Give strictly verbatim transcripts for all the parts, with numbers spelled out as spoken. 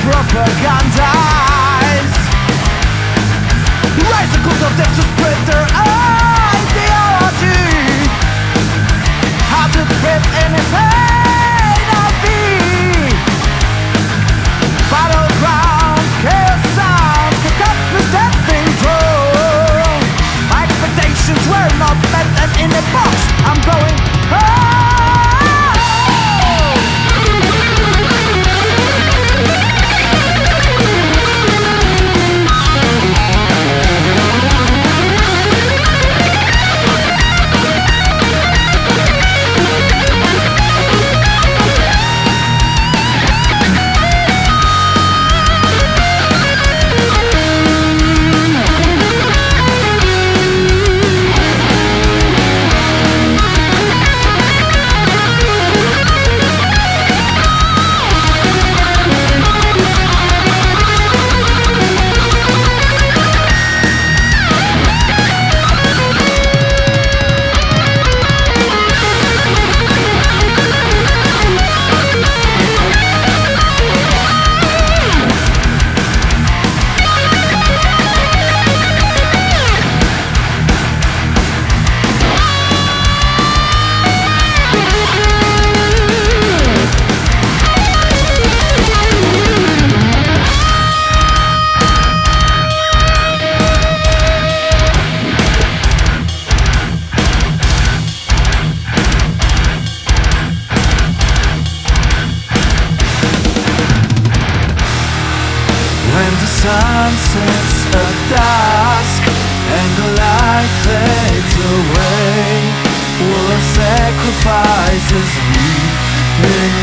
propagandize. Rise the cult of death to spread their ideology. How to prep anything I'll be. Battleground, chaos sounds, the darkness stepping through. My expectations were not met, and in a box I'm going home. When the sun sets at dusk and the light fades away, will our sacrifices be in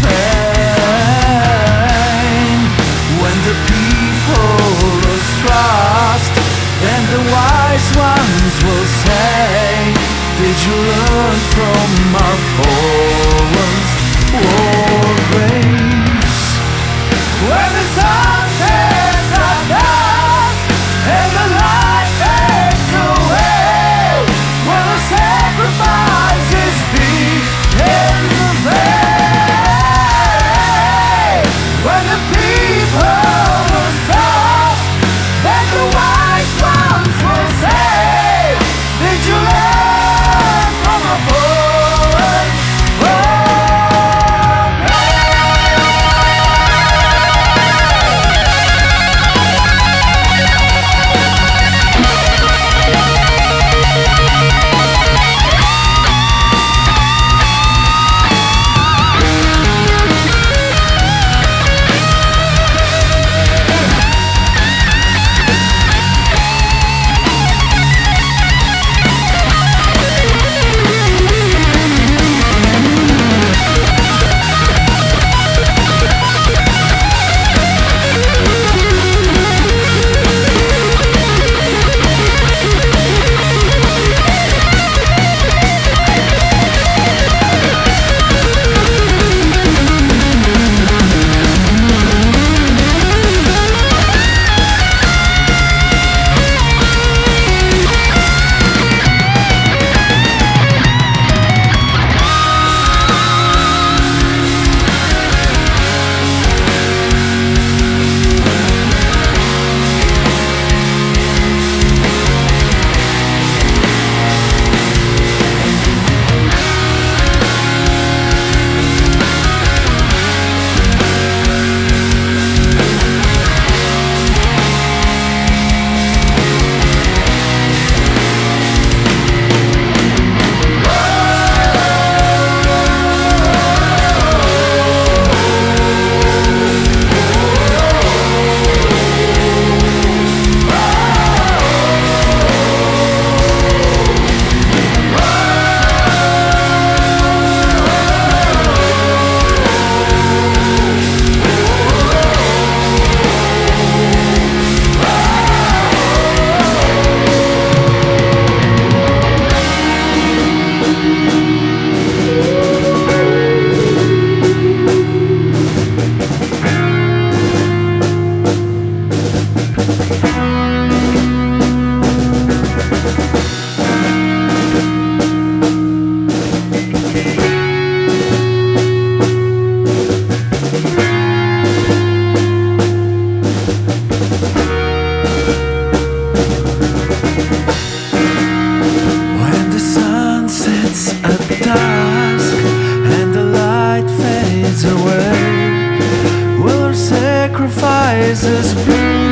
vain? When the people lose trust and the wise ones will say, did you learn from our fallen war race? When the sun sets at dusk and the light fades away, will the sacrifices be in vain? When the people will trust, then the wise ones will say, did you learn from our fallen is a spring